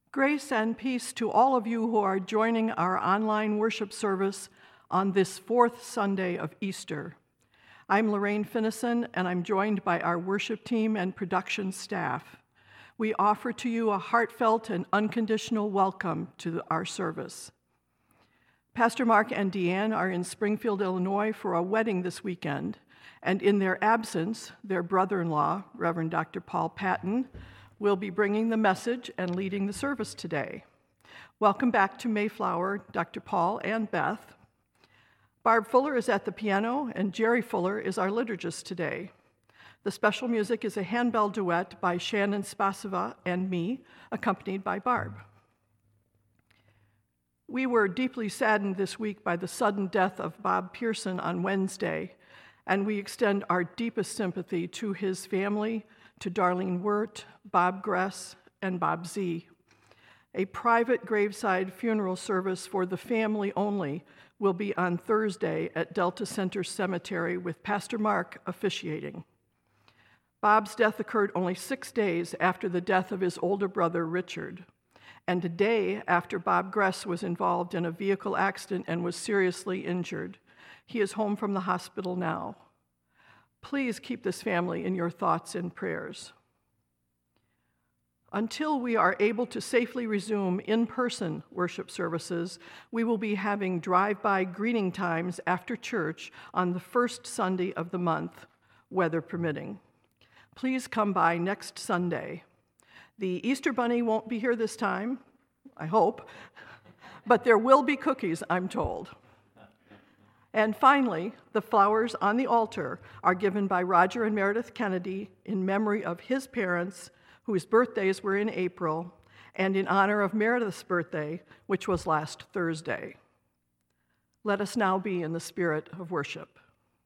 Grace and peace to all of you who are joining our online worship service on this fourth Sunday of Easter. I'm Lorraine Finnison, and I'm joined by our worship team and production staff. We offer to you a heartfelt and unconditional welcome to our service. Pastor Mark and Deanne are in Springfield, Illinois for a wedding this weekend, and in their absence, their brother-in-law, Reverend Dr. Paul Patton, will be bringing the message and leading the service today. Welcome back to Mayflower, Dr. Paul and Beth. Barb Fuller is at the piano, and Jerry Fuller is our liturgist today. The special music is a handbell duet by Shannon Spasiva and me, accompanied by Barb. We were deeply saddened this week by the sudden death of Bob Pearson on Wednesday, and we extend our deepest sympathy to his family, to Darlene Wirt, Bob Gress, and Bob Z. A private graveside funeral service for the family only will be on Thursday at Delta Center Cemetery with Pastor Mark officiating. Bob's death occurred only 6 days after the death of his older brother, Richard, and a day after Bob Gress was involved in a vehicle accident and was seriously injured. He is home from the hospital now. Please keep this family in your thoughts and prayers. Until we are able to safely resume in-person worship services, we will be having drive-by greeting times after church on the first Sunday of the month, weather permitting. Please come by next Sunday. The Easter Bunny won't be here this time, I hope, but there will be cookies, I'm told. And finally, the flowers on the altar are given by Roger and Meredith Kennedy in memory of his parents, whose birthdays were in April, and in honor of Meredith's birthday, which was last Thursday. Let us now be in the spirit of worship.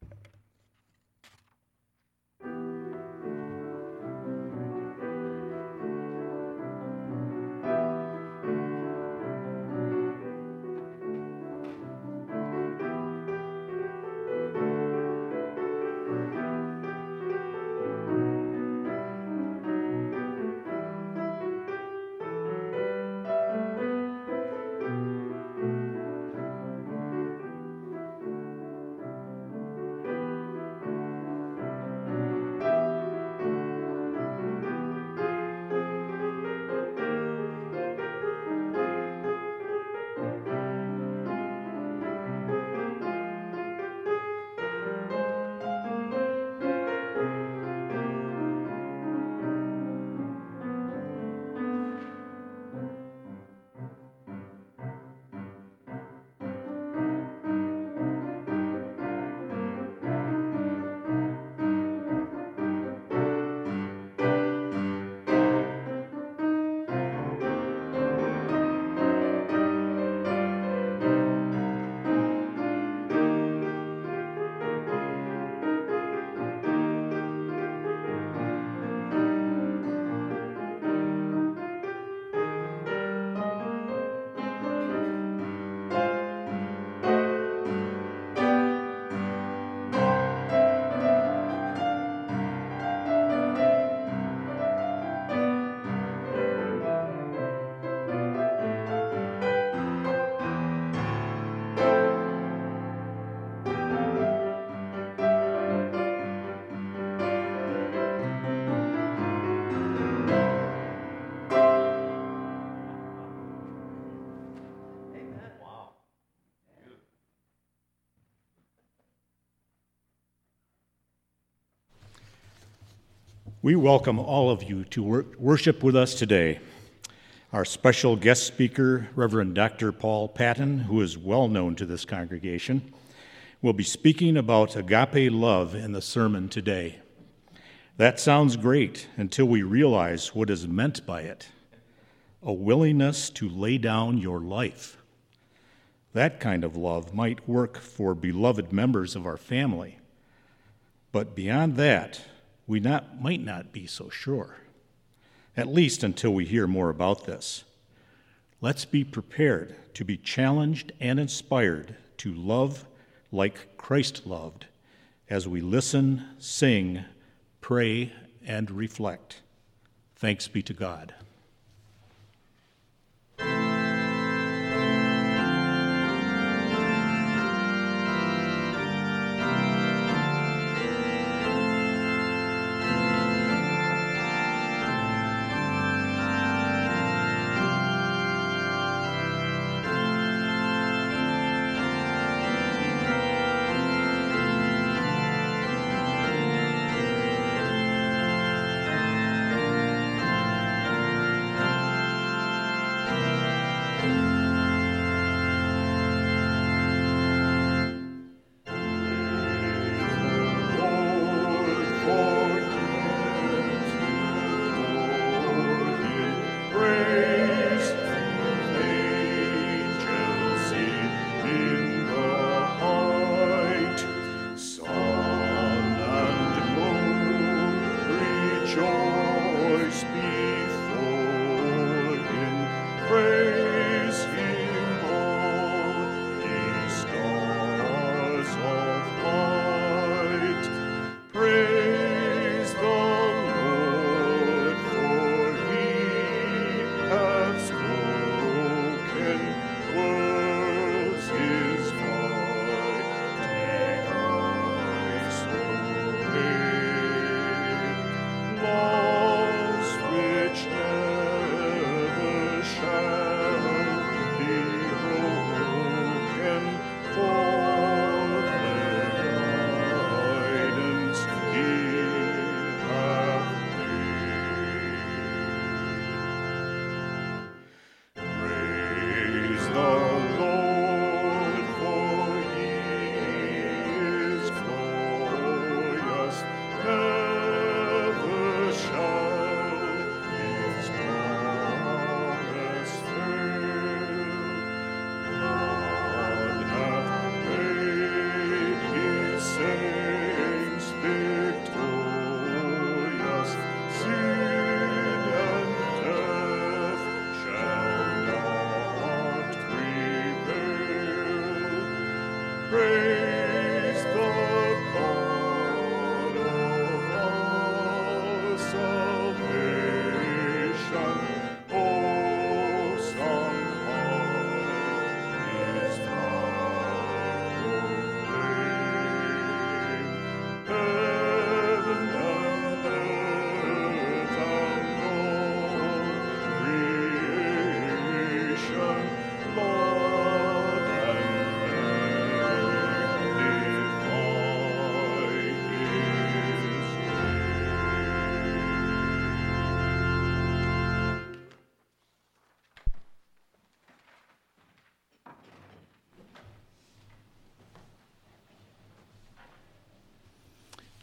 We welcome all of you to worship with us today. Our special guest speaker, Reverend Dr. Paul Patton, who is well known to this congregation, will be speaking about agape love in the sermon today. That sounds great until we realize what is meant by it: a willingness to lay down your life. That kind of love might work for beloved members of our family, but beyond that, we might not be so sure, at least until we hear more about this. Let's be prepared to be challenged and inspired to love like Christ loved as we listen, sing, pray, and reflect. Thanks be to God.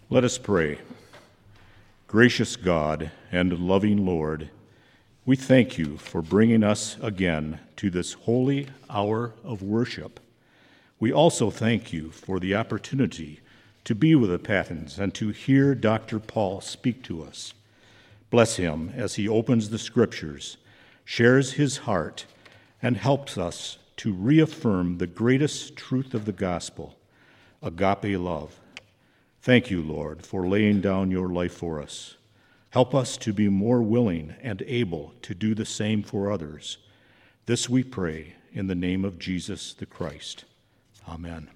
Let us pray. Gracious God and loving Lord, we thank you for bringing us again to this holy hour of worship. We also thank you for the opportunity to be with the Pattons and to hear Dr. Paul speak to us. Bless him as he opens the Scriptures, shares his heart, and helps us to reaffirm the greatest truth of the gospel, agape love. Thank you, Lord, for laying down your life for us. Help us to be more willing and able to do the same for others. This we pray in the name of Jesus the Christ. Amen.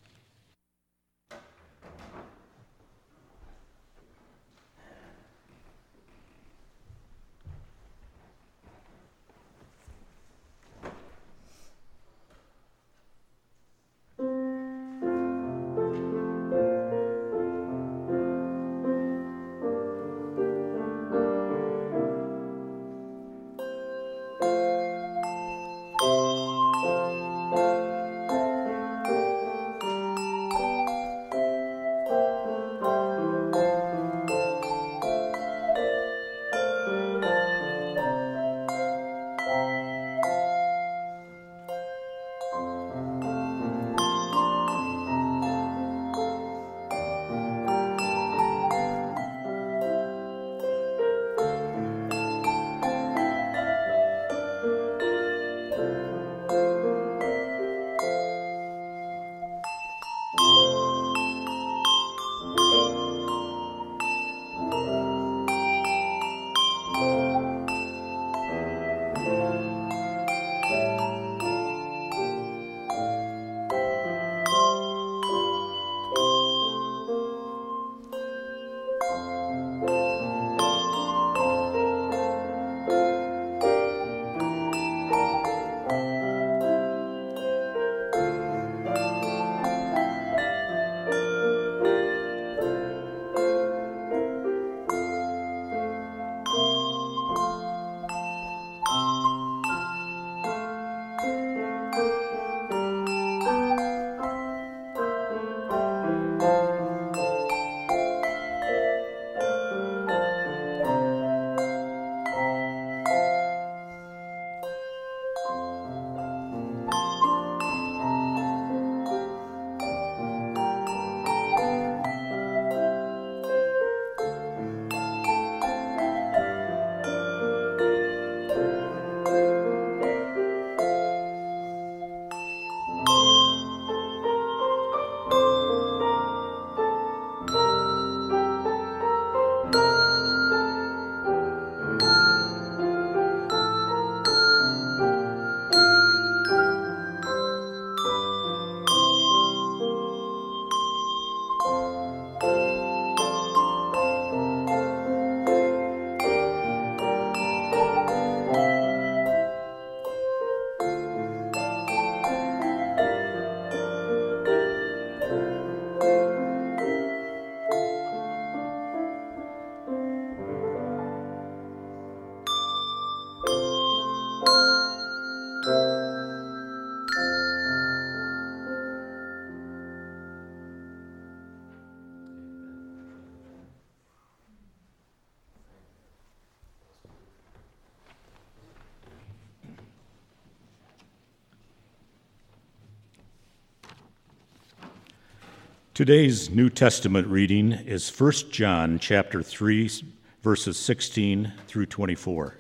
Today's New Testament reading is 1 John chapter 3, verses 16 through 24.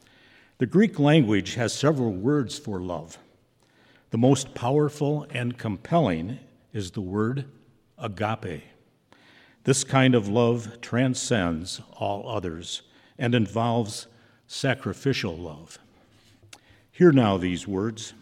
The Greek language has several words for love. The most powerful and compelling is the word agape. This kind of love transcends all others and involves sacrificial love. Hear now these words.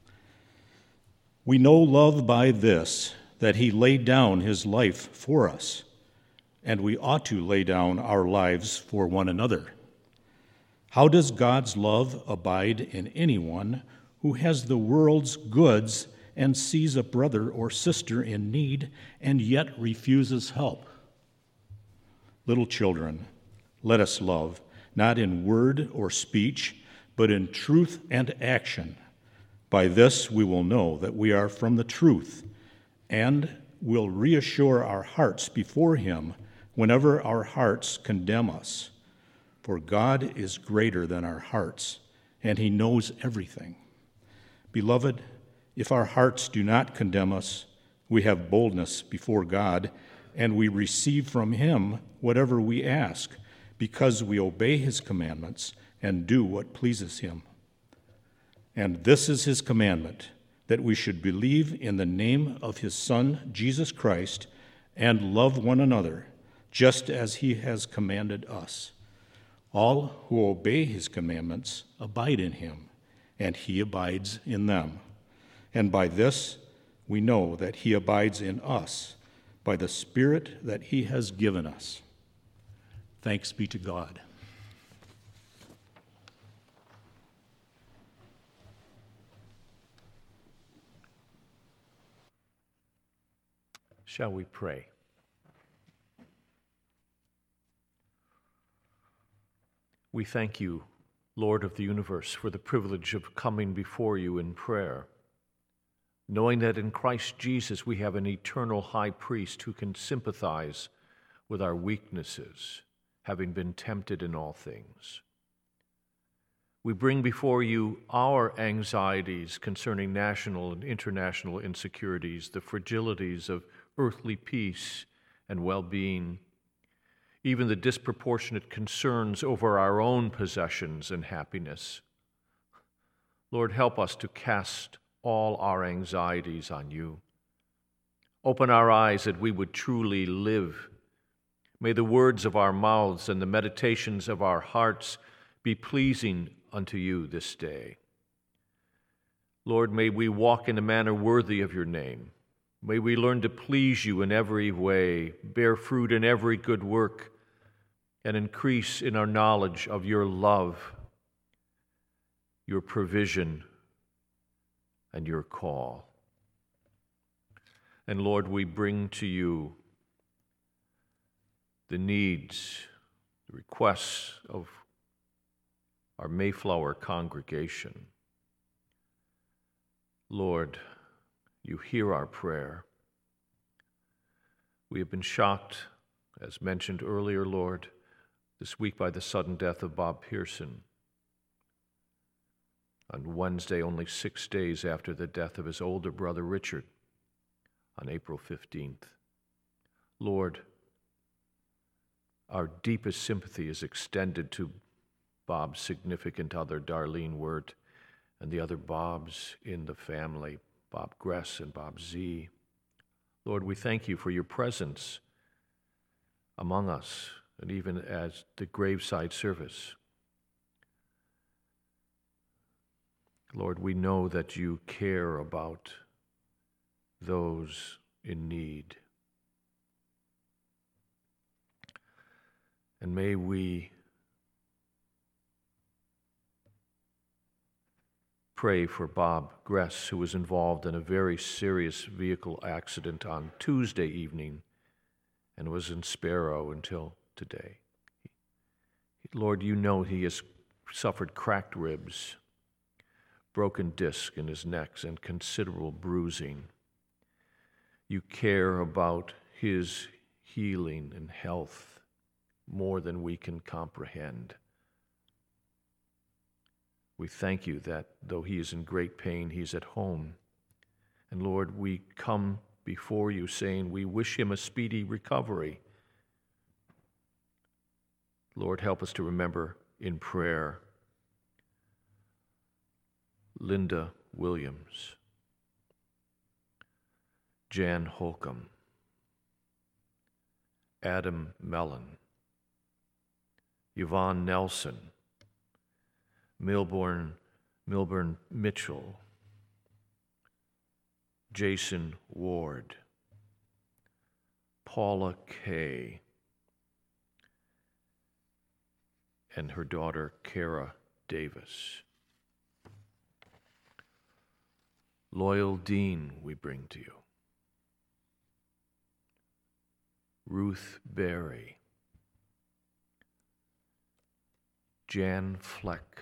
We know love by this, that he laid down his life for us, and we ought to lay down our lives for one another. How does God's love abide in anyone who has the world's goods and sees a brother or sister in need and yet refuses help? Little children, let us love, not in word or speech, but in truth and action. By this we will know that we are from the truth, and will reassure our hearts before him whenever our hearts condemn us. For God is greater than our hearts, and he knows everything. Beloved, if our hearts do not condemn us, we have boldness before God, and we receive from him whatever we ask, because we obey his commandments and do what pleases him. And this is his commandment, that we should believe in the name of his Son, Jesus Christ, and love one another, just as he has commanded us. All who obey his commandments abide in him, and he abides in them. And by this we know that he abides in us, by the Spirit that he has given us. Thanks be to God. Shall we pray? We thank you, Lord of the universe, for the privilege of coming before you in prayer, knowing that in Christ Jesus we have an eternal high priest who can sympathize with our weaknesses, having been tempted in all things. We bring before you our anxieties concerning national and international insecurities, the fragilities of earthly peace and well-being, even the disproportionate concerns over our own possessions and happiness. Lord, help us to cast all our anxieties on you. Open our eyes that we would truly live. May the words of our mouths and the meditations of our hearts be pleasing unto you this day. Lord, may we walk in a manner worthy of your name. May we learn to please you in every way, bear fruit in every good work, and increase in our knowledge of your love, your provision, and your call. And Lord, we bring to you the needs, the requests of our Mayflower congregation. Lord, you hear our prayer. We have been shocked, as mentioned earlier, Lord, this week by the sudden death of Bob Pearson. On Wednesday, only 6 days after the death of his older brother Richard, on April 15th. Lord, our deepest sympathy is extended to Bob's significant other, Darlene Wirt, and the other Bobs in the family, Bob Gress and Bob Z. Lord, we thank you for your presence among us, and even as the graveside service. Lord, we know that you care about those in need. And may we pray for Bob Gress, who was involved in a very serious vehicle accident on Tuesday evening and was in Sparrow until today. Lord, you know he has suffered cracked ribs, broken disc in his neck, and considerable bruising. You care about his healing and health more than we can comprehend. We thank you that though he is in great pain, he's at home. And Lord, we come before you saying we wish him a speedy recovery. Lord, help us to remember in prayer Linda Williams, Jan Holcomb, Adam Mellon, Yvonne Nelson, Milburn Mitchell, Jason Ward, Paula Kay, and her daughter Kara Davis. Loyal Dean, we bring to you. Ruth Berry, Jan Fleck,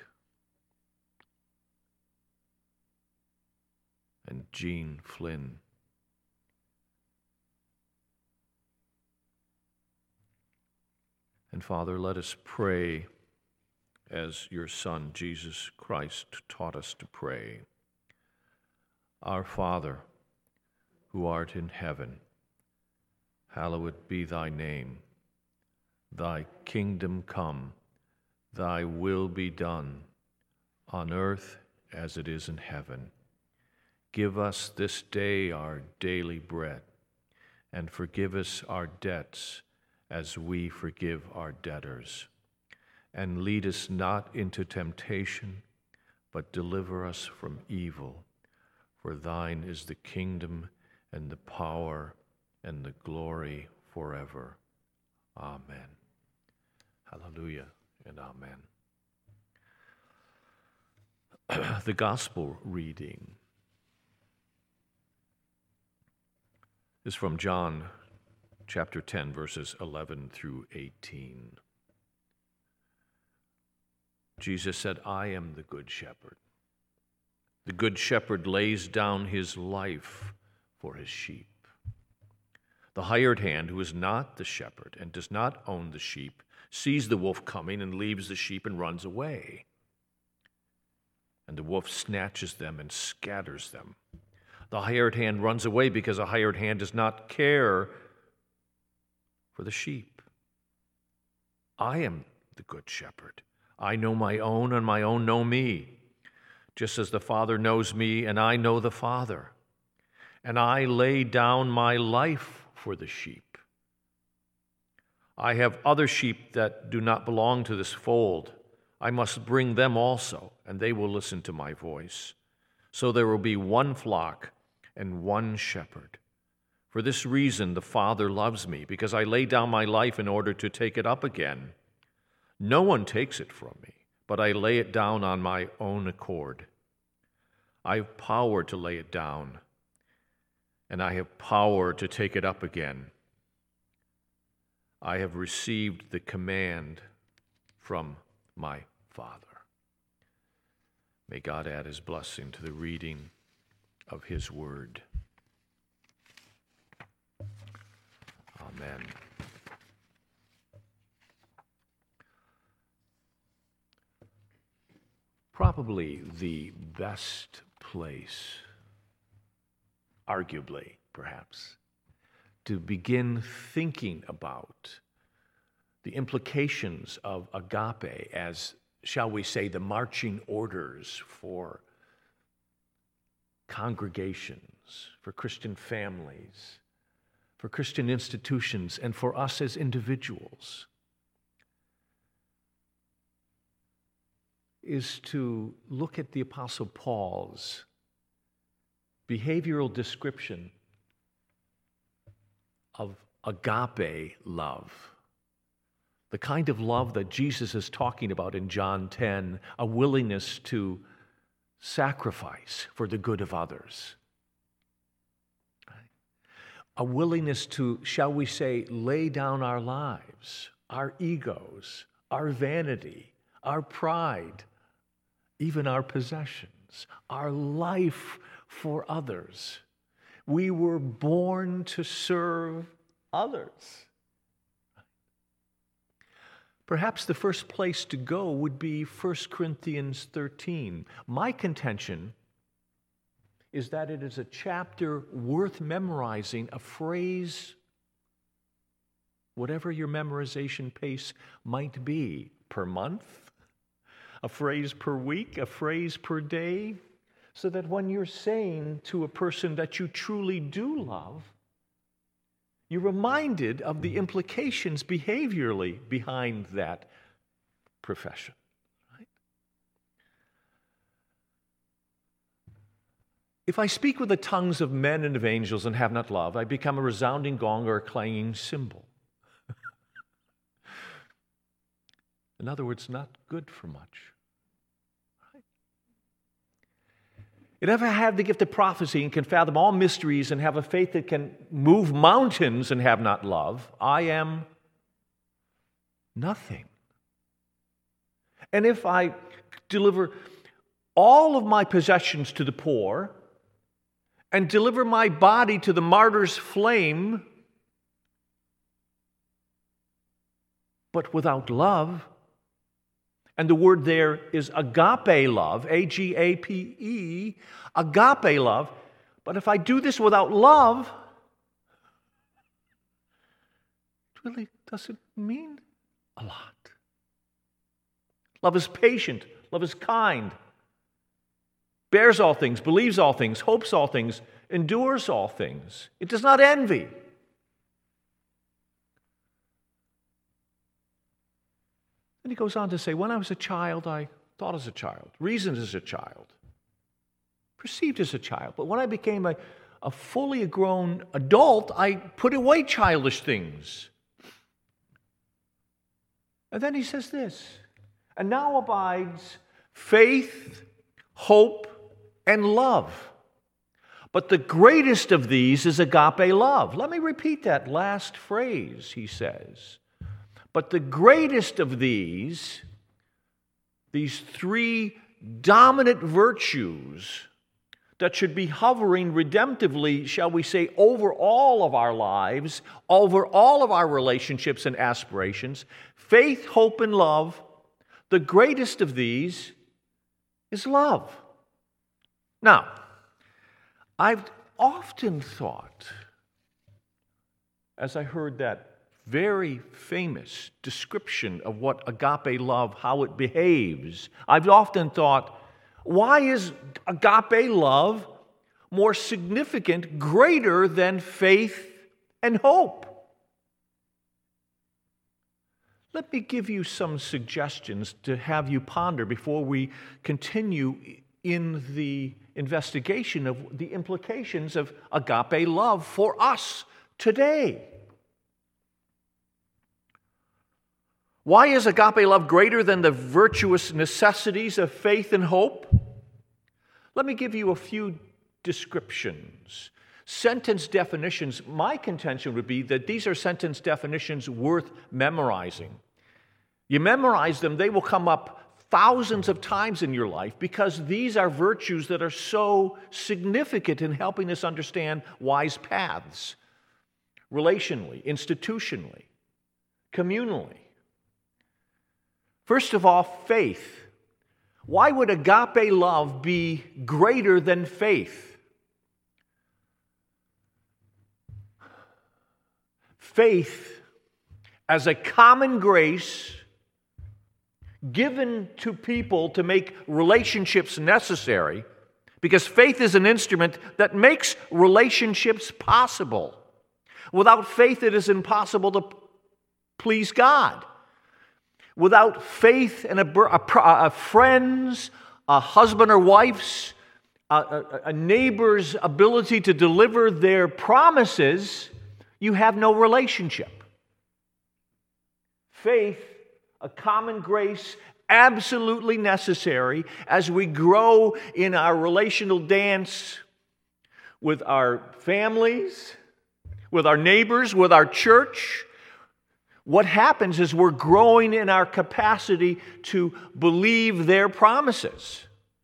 and Jean Flynn. And Father, let us pray as your Son, Jesus Christ, taught us to pray. Our Father, who art in heaven, hallowed be thy name. Thy kingdom come, thy will be done, on earth as it is in heaven. Give us this day our daily bread, and forgive us our debts as we forgive our debtors. And lead us not into temptation, but deliver us from evil. For thine is the kingdom and the power and the glory forever. Amen. Hallelujah and amen. The gospel reading is from John chapter 10, verses 11 through 18. Jesus said, I am the good shepherd. The good shepherd lays down his life for his sheep. The hired hand, who is not the shepherd and does not own the sheep, sees the wolf coming and leaves the sheep and runs away. And the wolf snatches them and scatters them. The hired hand runs away because a hired hand does not care for the sheep. I am the good shepherd. I know my own, and my own know me, just as the Father knows me, and I know the Father. And I lay down my life for the sheep. I have other sheep that do not belong to this fold. I must bring them also, and they will listen to my voice. So there will be one flock and one shepherd. For this reason the Father loves me, because I lay down my life in order to take it up again. No one takes it from me, but I lay it down on my own accord. I have power to lay it down, and I have power to take it up again. I have received the command from my Father. May God add his blessing to the reading of his word. Amen. Probably the best place, arguably perhaps, to begin thinking about the implications of agape as, shall we say, the marching orders for congregations, for Christian families, for Christian institutions, and for us as individuals, is to look at the Apostle Paul's behavioral description of agape love, the kind of love that Jesus is talking about in John 10, a willingness to sacrifice for the good of others, a willingness to, shall we say, lay down our lives, our egos, our vanity, our pride, even our possessions, our life for others. We were born to serve others. Perhaps the first place to go would be 1 Corinthians 13. My contention is that it is a chapter worth memorizing, a phrase, whatever your memorization pace might be, per month, a phrase per week, a phrase per day, so that when you're saying to a person that you truly do love, you're reminded of the implications behaviorally behind that profession. Right? If I speak with the tongues of men and of angels and have not love, I become a resounding gong or a clanging cymbal. In other words, not good for much. If I have the gift of prophecy and can fathom all mysteries and have a faith that can move mountains and have not love, I am nothing. And if I deliver all of my possessions to the poor and deliver my body to the martyr's flame, But without love, and the word there is agape love, A-G-A-P-E, agape love. But if I do this without love, it really doesn't mean a lot. Love is patient. Love is kind. Bears all things, believes all things, hopes all things, endures all things. It does not envy. And he goes on to say, when I was a child, I thought as a child, reasoned as a child, perceived as a child. But when I became a fully grown adult, I put away childish things. And then he says this, and now abides faith, hope, and love. But the greatest of these is agape love. Let me repeat that last phrase, he says. But the greatest of these three dominant virtues that should be hovering redemptively, shall we say, over all of our lives, over all of our relationships and aspirations, faith, hope, and love, the greatest of these is love. Now, I've often thought, as I heard that very famous description of what agape love, how it behaves, I've often thought, why is agape love more significant, greater than faith and hope? Let me give you some suggestions to have you ponder before we continue in the investigation of the implications of agape love for us today. Why is agape love greater than the virtuous necessities of faith and hope? Let me give you a few descriptions. Sentence definitions. My contention would be that these are sentence definitions worth memorizing. You memorize them, they will come up thousands of times in your life because these are virtues that are so significant in helping us understand wise paths, relationally, institutionally, communally. First of all, faith. Why would agape love be greater than faith? Faith as a common grace given to people to make relationships necessary, because faith is an instrument that makes relationships possible. Without faith, it is impossible to please God. Without faith in a friend's, a husband or wife's, a neighbor's ability to deliver their promises, you have no relationship. Faith, a common grace, absolutely necessary as we grow in our relational dance with our families, with our neighbors, with our church. What happens is we're growing in our capacity to believe their promises.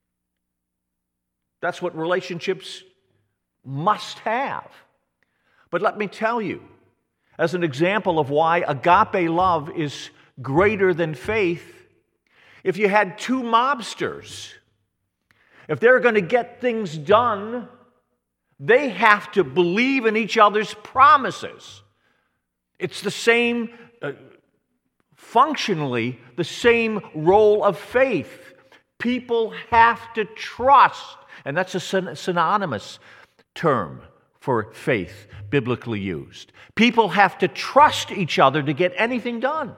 That's what relationships must have. But let me tell you, as an example of why agape love is greater than faith, if you had two mobsters, if they're going to get things done, they have to believe in each other's promises. It's the same, functionally, the same role of faith. People have to trust, and that's a synonymous term for faith, biblically used. People have to trust each other to get anything done.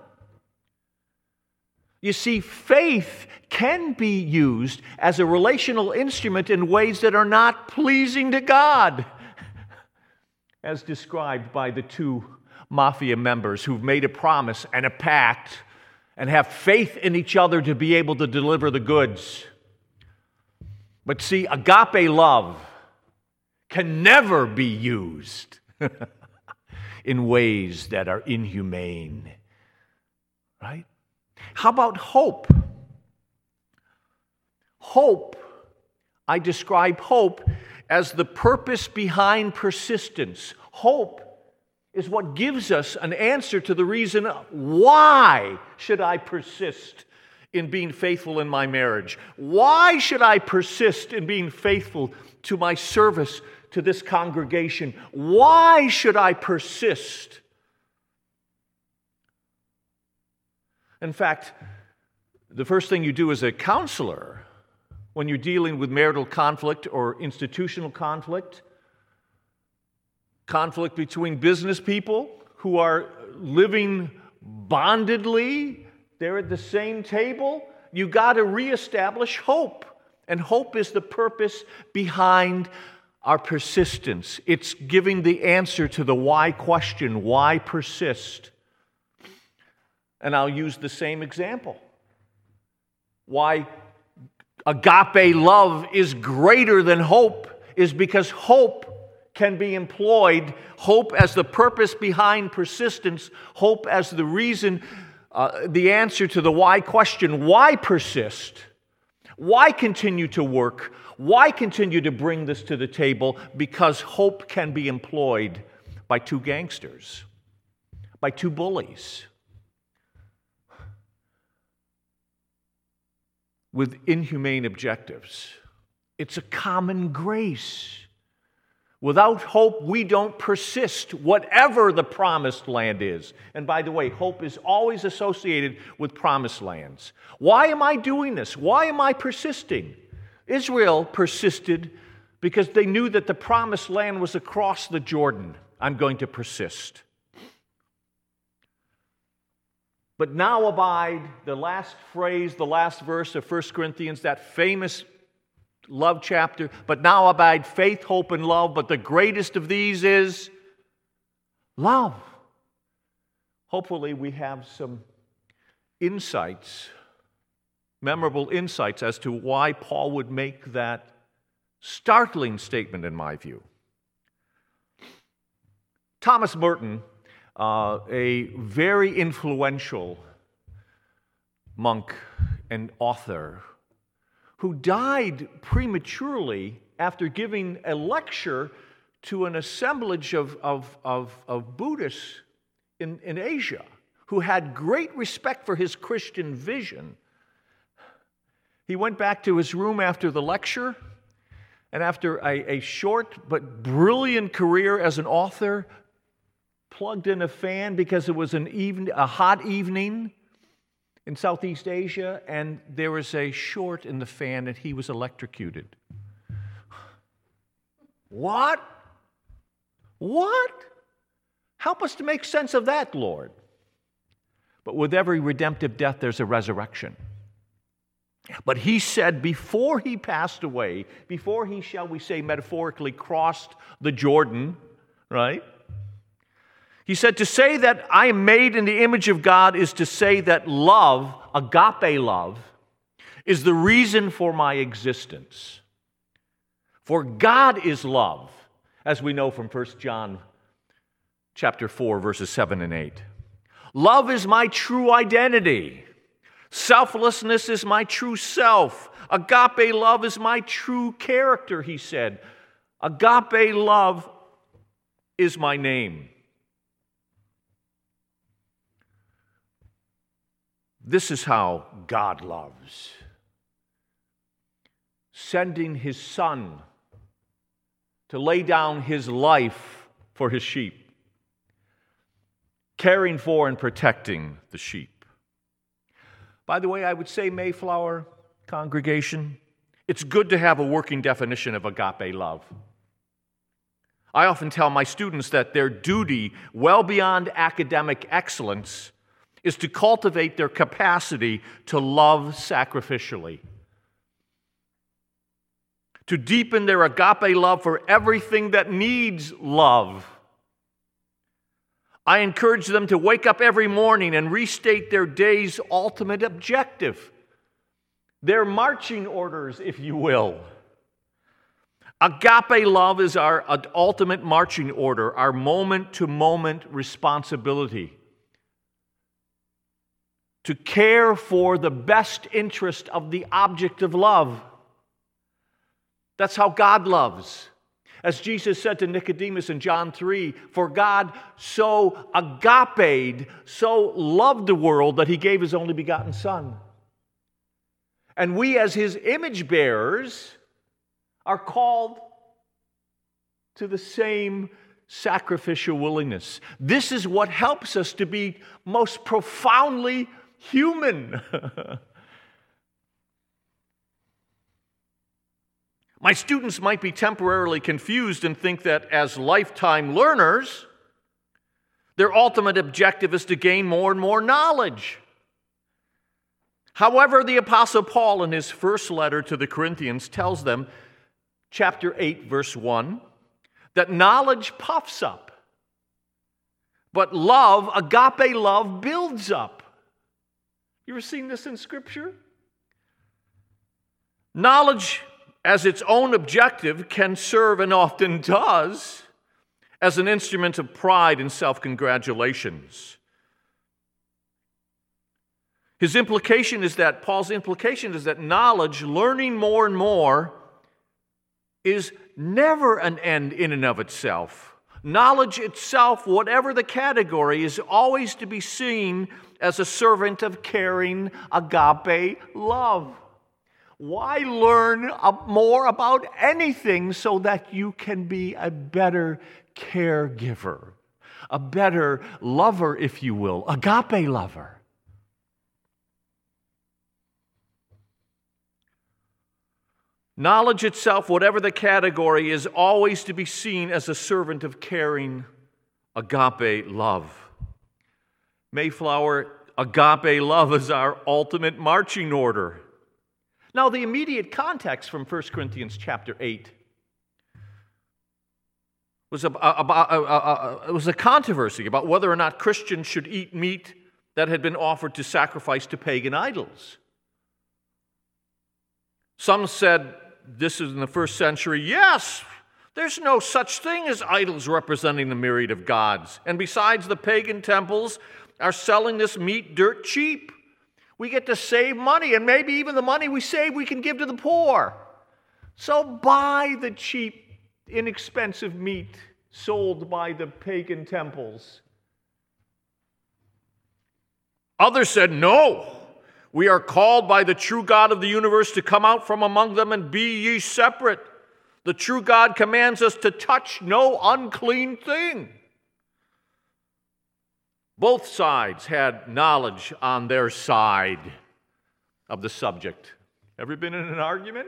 You see, faith can be used as a relational instrument in ways that are not pleasing to God, as described by the two mafia members who've made a promise and a pact and have faith in each other to be able to deliver the goods. But see, agape love can never be used in ways that are inhumane. Right? How about hope? Hope, I describe hope as the purpose behind persistence. Hope is what gives us an answer to the reason why should I persist in being faithful in my marriage? Why should I persist in being faithful to my service to this congregation? Why should I persist? In fact, the first thing you do as a counselor when you're dealing with marital conflict or institutional conflict between business people who are living bondedly, they're at the same table, you got to reestablish hope. And hope is the purpose behind our persistence. It's giving the answer to the why question, why persist? And I'll use the same example. Why agape love is greater than hope is because hope can be employed, hope as the purpose behind persistence, hope as the reason, the answer to the why question. Why persist? Why continue to work? Why continue to bring this to the table? Because hope can be employed by two gangsters, by two bullies, with inhumane objectives. It's a common grace. Without hope, we don't persist, whatever the promised land is. And by the way, hope is always associated with promised lands. Why am I doing this? Why am I persisting? Israel persisted because they knew that the promised land was across the Jordan. I'm going to persist. But now abide, the last phrase, the last verse of 1 Corinthians, that famous love chapter, but now abide faith, hope, and love, but the greatest of these is love. Hopefully we have some insights, memorable insights as to why Paul would make that startling statement in my view. Thomas Merton, a very influential monk and author who died prematurely after giving a lecture to an assemblage of Buddhists in Asia who had great respect for his Christian vision. He went back to his room after the lecture, and after a short but brilliant career as an author, plugged in a fan because it was a hot evening in Southeast Asia, and there was a short in the fan, and he was electrocuted. What? Help us to make sense of that, Lord. But with every redemptive death, there's a resurrection. But he said before he passed away, before he, shall we say, metaphorically crossed the Jordan, right? He said, to say that I am made in the image of God is to say that love, agape love, is the reason for my existence. For God is love, as we know from 1 John chapter 4, verses 7 and 8. Love is my true identity. Selflessness is my true self. Agape love is my true character, he said. Agape love is my name. This is how God loves. Sending his Son to lay down his life for his sheep. Caring for and protecting the sheep. By the way, I would say, Mayflower congregation, it's good to have a working definition of agape love. I often tell my students that their duty, well beyond academic excellence, is to cultivate their capacity to love sacrificially, to deepen their agape love for everything that needs love. I encourage them to wake up every morning and restate their day's ultimate objective, their marching orders, if you will. Agape love is our ultimate marching order, our moment-to-moment responsibility. To care for the best interest of the object of love. That's how God loves. As Jesus said to Nicodemus in John 3, for God so agaped, so loved the world that he gave his only begotten Son. And we as his image bearers are called to the same sacrificial willingness. This is what helps us to be most profoundly human. My students might be temporarily confused and think that as lifetime learners, their ultimate objective is to gain more and more knowledge. However, the Apostle Paul in his first letter to the Corinthians tells them, chapter 8, verse 1, that knowledge puffs up, but love, agape love, builds up. You ever seen this in Scripture? Knowledge as its own objective can serve, and often does, as an instrument of pride and self-congratulations. Paul's implication is that knowledge, learning more and more, is never an end in and of itself. Knowledge itself, whatever the category, is always to be seen as a servant of caring, agape love. Why learn more about anything so that you can be a better caregiver, a better lover, if you will, agape lover? Knowledge itself, whatever the category, is always to be seen as a servant of caring, agape love. Mayflower, agape love is our ultimate marching order. Now, the immediate context from 1 Corinthians chapter 8 was a controversy about whether or not Christians should eat meat that had been offered to sacrifice to pagan idols. Some said, this is in the first century, yes, there's no such thing as idols representing the myriad of gods. And besides, the pagan temples are selling this meat dirt cheap. We get to save money, and maybe even the money we save we can give to the poor. So buy the cheap, inexpensive meat sold by the pagan temples. Others said, no, we are called by the true God of the universe to come out from among them and be ye separate. The true God commands us to touch no unclean thing. Both sides had knowledge on their side of the subject. Ever been in an argument?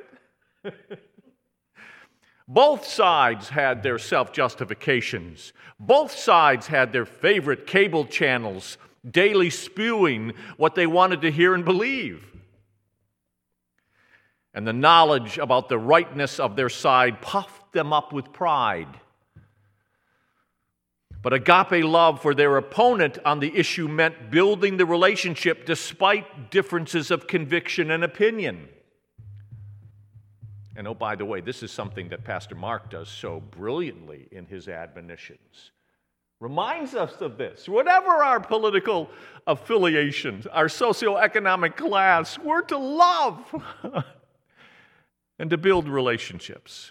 Both sides had their self-justifications. Both sides had their favorite cable channels daily spewing what they wanted to hear and believe. And the knowledge about the rightness of their side puffed them up with pride. But agape love for their opponent on the issue meant building the relationship despite differences of conviction and opinion. And oh, by the way, this is something that Pastor Mark does so brilliantly in his admonitions. Reminds us of this. Whatever our political affiliations, our socioeconomic class, we're to love and to build relationships.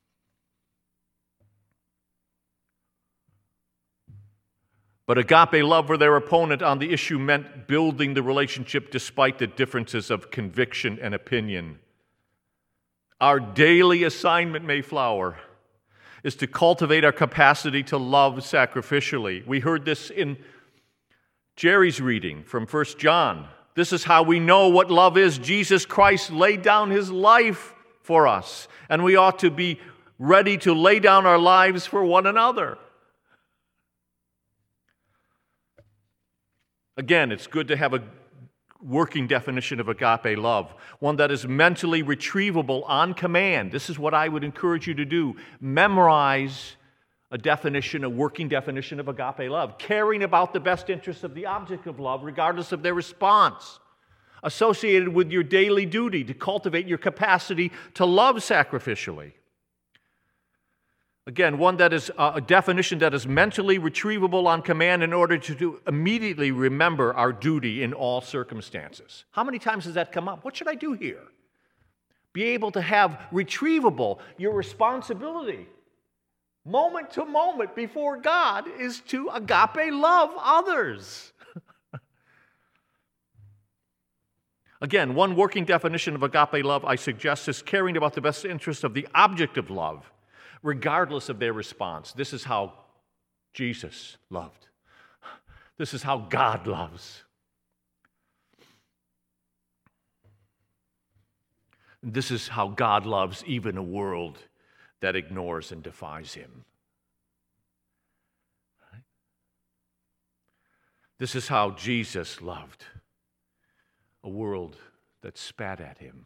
But agape love for their opponent on the issue meant building the relationship despite the differences of conviction and opinion. Our daily assignment, Mayflower, is to cultivate our capacity to love sacrificially. We heard this in Jerry's reading from 1 John. This is how we know what love is. Jesus Christ laid down his life for us, and we ought to be ready to lay down our lives for one another. Again, it's good to have a working definition of agape love, one that is mentally retrievable on command. This is what I would encourage you to do. Memorize a working definition of agape love, caring about the best interests of the object of love, regardless of their response, associated with your daily duty to cultivate your capacity to love sacrificially. Again, one that is a definition that is mentally retrievable on command in order to immediately remember our duty in all circumstances. How many times has that come up? What should I do here? Be able to have retrievable your responsibility moment to moment before God is to agape love others. Again, one working definition of agape love I suggest is caring about the best interest of the object of love, regardless of their response. This is how Jesus loved. This is how God loves. This is how God loves even a world that ignores and defies him. This is how Jesus loved a world that spat at him.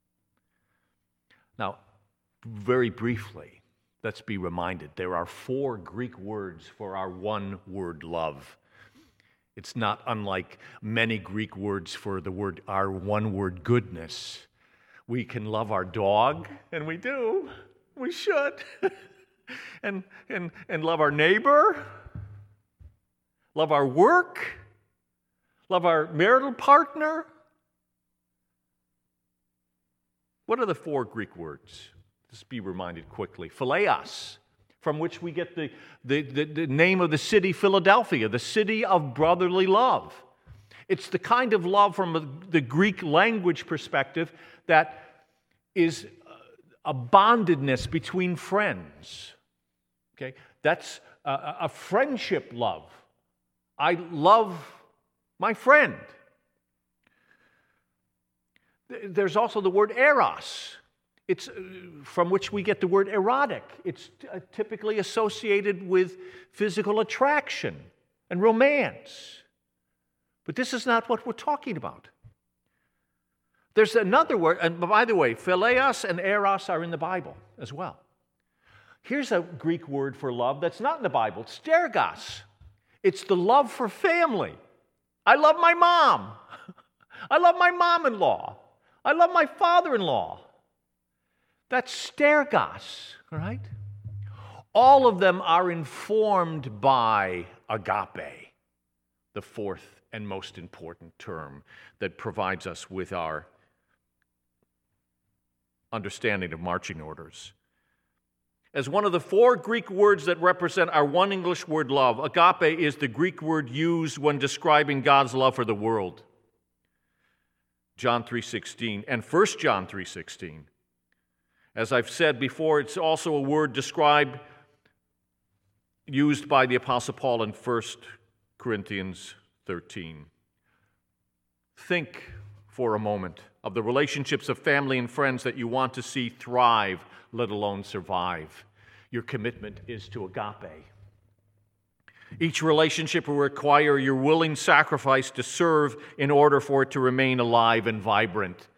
Now, very briefly, let's be reminded there are 4 Greek words for our one word love. It's not unlike many Greek words for our one word goodness. We can love our dog, and we do. We should. and love our neighbor, love our work, love our marital partner. What are the 4 Greek words? Let's be reminded quickly. Phileos, from which we get the name of the city Philadelphia, the city of brotherly love. It's the kind of love from the Greek language perspective that is a bondedness between friends. Okay? That's a friendship love. I love my friend. There's also the word eros. It's from which we get the word erotic. It's typically associated with physical attraction and romance. But this is not what we're talking about. There's another word, and by the way, phileos and eros are in the Bible as well. Here's a Greek word for love that's not in the Bible. It's stergos. It's the love for family. I love my mom. I love my mom-in-law. I love my father-in-law. That's stergos, right? All of them are informed by agape, the 4th and most important term that provides us with our understanding of marching orders. As one of the 4 Greek words that represent our one English word love, agape is the Greek word used when describing God's love for the world. John 3:16 and 1 John 3:16. As I've said before, it's also a word used by the Apostle Paul in 1 Corinthians 13. Think for a moment of the relationships of family and friends that you want to see thrive, let alone survive. Your commitment is to agape. Each relationship will require your willing sacrifice to serve in order for it to remain alive and vibrant.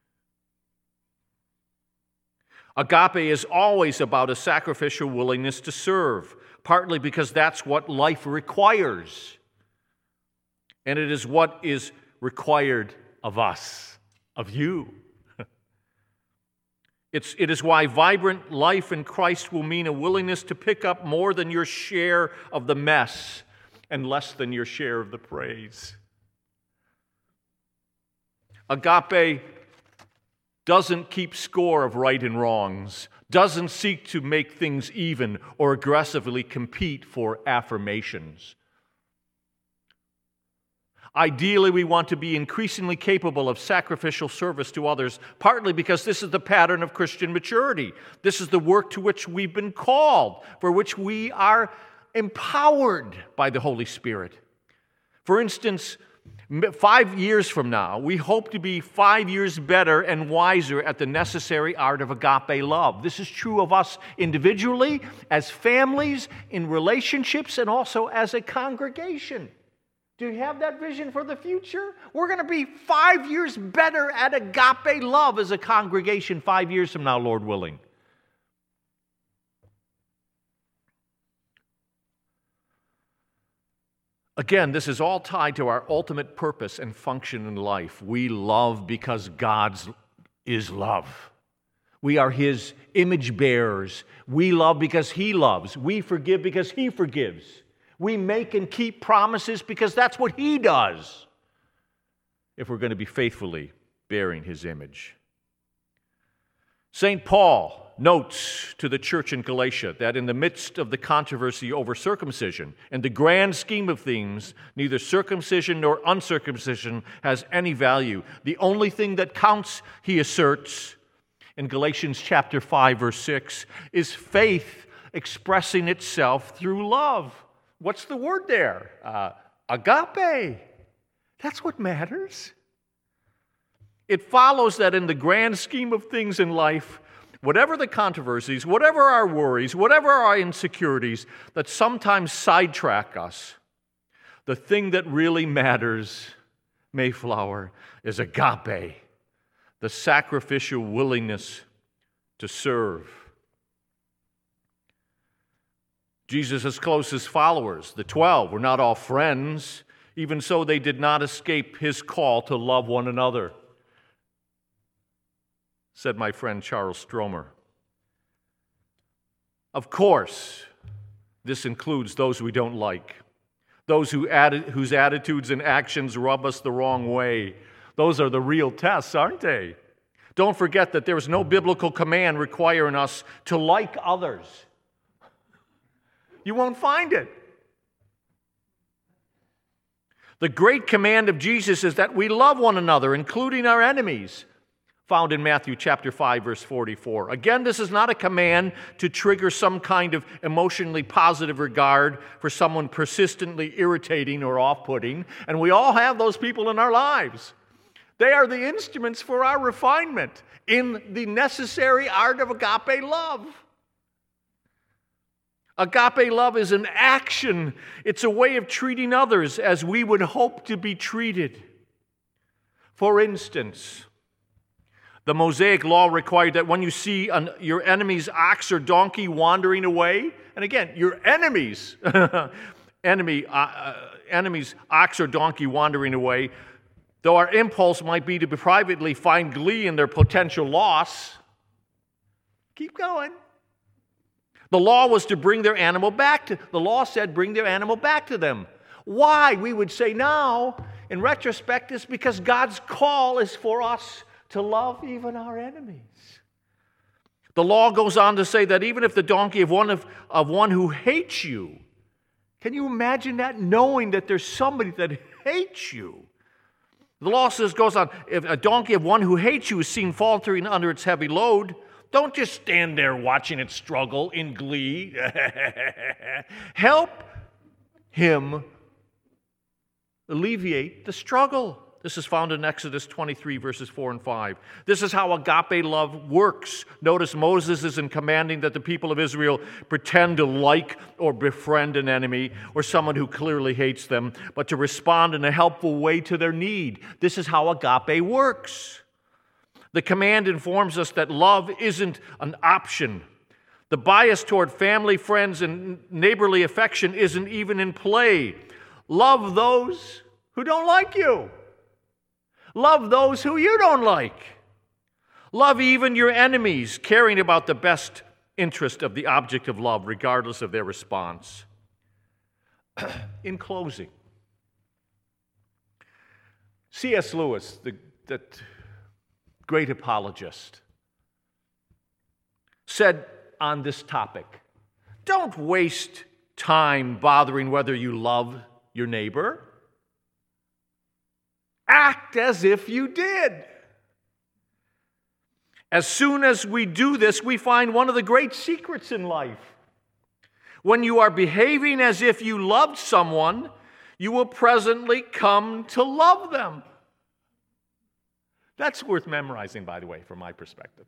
Agape is always about a sacrificial willingness to serve, partly because that's what life requires. And it is what is required of us, of you. It is why vibrant life in Christ will mean a willingness to pick up more than your share of the mess and less than your share of the praise. Agape doesn't keep score of right and wrongs, doesn't seek to make things even or aggressively compete for affirmations. Ideally, we want to be increasingly capable of sacrificial service to others, partly because this is the pattern of Christian maturity. This is the work to which we've been called, for which we are empowered by the Holy Spirit. For instance, 5 years from now, we hope to be 5 years better and wiser at the necessary art of agape love. This is true of us individually, as families, in relationships, and also as a congregation. Do you have that vision for the future? We're going to be 5 years better at agape love as a congregation 5 years from now, Lord willing. Again, this is all tied to our ultimate purpose and function in life. We love because God is love. We are His image bearers. We love because He loves. We forgive because He forgives. We make and keep promises because that's what He does, if we're going to be faithfully bearing His image. St. Paul notes to the church in Galatia that in the midst of the controversy over circumcision, in the grand scheme of things, neither circumcision nor uncircumcision has any value. The only thing that counts, he asserts in Galatians chapter 5, verse 6, is faith expressing itself through love. What's the word there? Agape. That's what matters. It follows that in the grand scheme of things in life, whatever the controversies, whatever our worries, whatever our insecurities that sometimes sidetrack us, the thing that really matters, Mayflower, is agape, the sacrificial willingness to serve. Jesus' closest followers, the 12, were not all friends. Even so, they did not escape his call to love one another, said my friend Charles Stromer. Of course, this includes those we don't like, those whose attitudes and actions rub us the wrong way. Those are the real tests, aren't they? Don't forget that there is no biblical command requiring us to like others. You won't find it. The great command of Jesus is that we love one another, including our enemies, found in Matthew chapter 5, verse 44. Again, this is not a command to trigger some kind of emotionally positive regard for someone persistently irritating or off-putting, and we all have those people in our lives. They are the instruments for our refinement in the necessary art of agape love. Agape love is an action. It's a way of treating others as we would hope to be treated. For instance, the Mosaic law required that when you see your enemy's ox or donkey wandering away, and again, your enemy's ox or donkey wandering away, though our impulse might be to privately find glee in their potential loss, keep going. The law was to bring their animal back to, the law said bring their animal back to them. Why? We would say now, in retrospect, is because God's call is for us to love even our enemies. The law goes on to say that even if the donkey of one who hates you, can you imagine that, knowing that there's somebody that hates you? The law goes on, if a donkey of one who hates you is seen faltering under its heavy load, don't just stand there watching it struggle in glee. Help him alleviate the struggle. This is found in Exodus 23, verses 4 and 5. This is how agape love works. Notice Moses isn't commanding that the people of Israel pretend to like or befriend an enemy or someone who clearly hates them, but to respond in a helpful way to their need. This is how agape works. The command informs us that love isn't an option. The bias toward family, friends, and neighborly affection isn't even in play. Love those who don't like you. Love those who you don't like. Love even your enemies, caring about the best interest of the object of love, regardless of their response. In closing, C.S. Lewis, that great apologist, said on this topic, don't waste time bothering whether you love your neighbor. Act as if you did. As soon as we do this, we find one of the great secrets in life. When you are behaving as if you loved someone, you will presently come to love them. That's worth memorizing, by the way, from my perspective.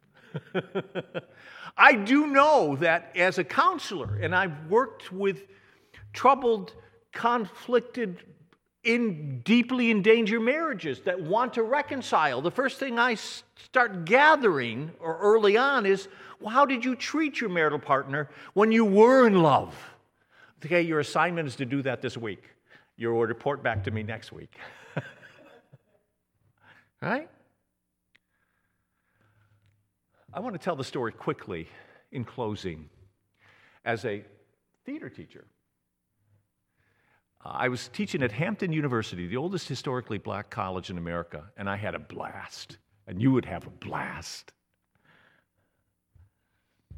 I do know that as a counselor, and I've worked with troubled, conflicted, deeply endangered marriages that want to reconcile, the first thing I start gathering early on is, well, how did you treat your marital partner when you were in love? Okay, your assignment is to do that this week. You'll report back to me next week. Right? I want to tell the story quickly in closing. As a theater teacher, I was teaching at Hampton University, the oldest historically black college in America, and I had a blast. And you would have a blast.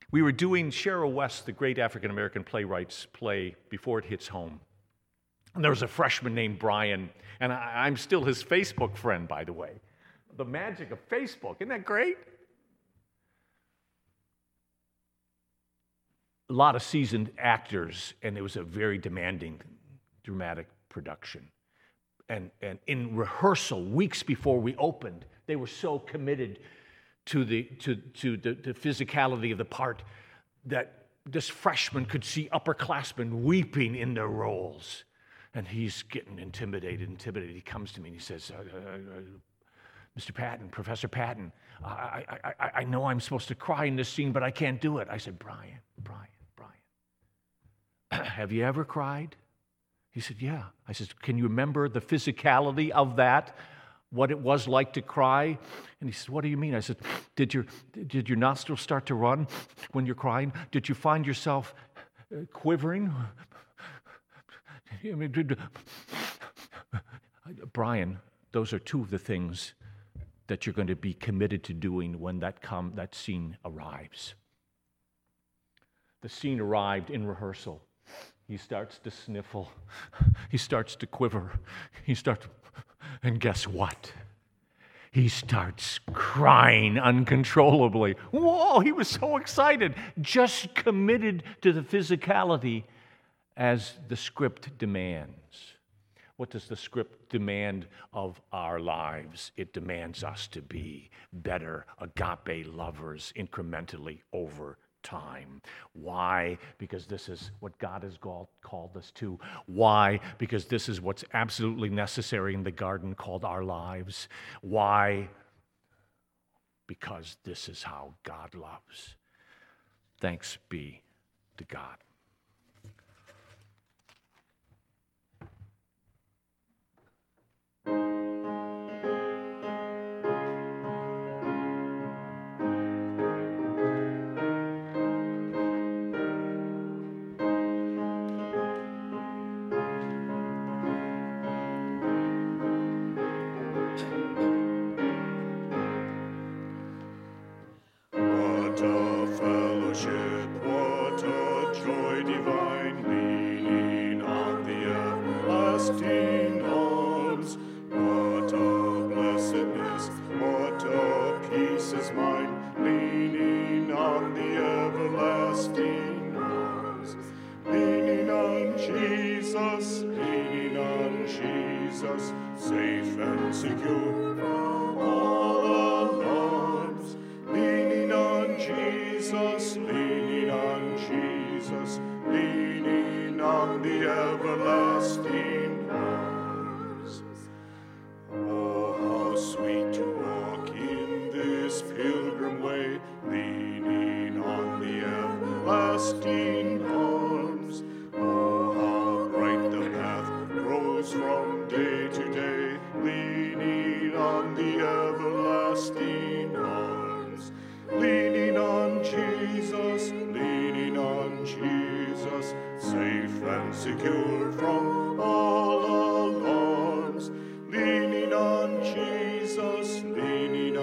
We were doing Cheryl West, the great African-American playwright's play, before it hits home. And there was a freshman named Brian, and I'm still his Facebook friend, by the way. The magic of Facebook, isn't that great? A lot of seasoned actors, and it was a very demanding, dramatic production. And in rehearsal, weeks before we opened, they were so committed to the physicality of the part that this freshman could see upperclassmen weeping in their roles. And he's getting intimidated. He comes to me and he says, Mr. Patton, Professor Patton, I know I'm supposed to cry in this scene, but I can't do it. I said, Brian, have you ever cried? He said, yeah. I said, can you remember the physicality of that? What it was like to cry? And he said, what do you mean? I said, did your nostrils start to run when you're crying? Did you find yourself quivering? Brian, those are two of the things that you're going to be committed to doing when that scene arrives. The scene arrived in rehearsal. He starts to sniffle. He starts to quiver. And guess what? He starts crying uncontrollably. Whoa, he was so excited, just committed to the physicality as the script demands. What does the script demand of our lives? It demands us to be better agape lovers incrementally over time. Why? Because this is what God has called us to. Why? Because this is what's absolutely necessary in the garden called our lives. Why? Because this is how God loves. Thanks be to God. Safe and secure from all alarms. Leaning on Jesus, leaning on Jesus, leaning on the everlasting arms. Oh, how sweet to walk in this pilgrim way, leaning on the everlasting arms. Oh, how bright the path grows from day to day, leaning on the everlasting arms. Leaning on Jesus, safe and secure from all alarms. Leaning on Jesus, leaning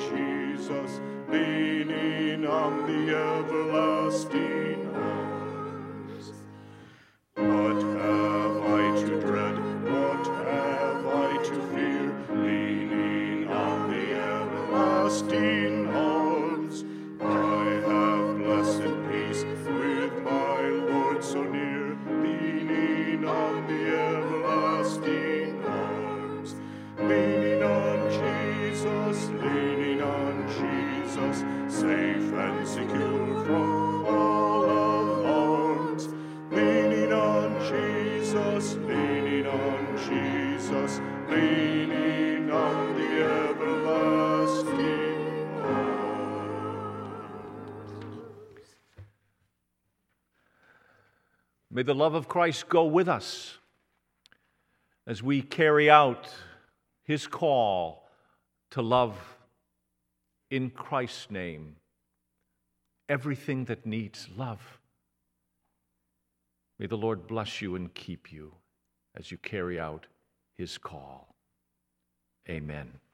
on the everlasting arms. What have I to dread? What have I to fear? Leaning on the everlasting arms. I have blessed peace with my Lord so near. Leaning on the everlasting arms. Leaning on Jesus, safe and secure from all alarms. Leaning on Jesus, leaning on the everlasting arms. May the love of Christ go with us as we carry out His call to love in Christ's name everything that needs love. May the Lord bless you and keep you as you carry out His call. Amen.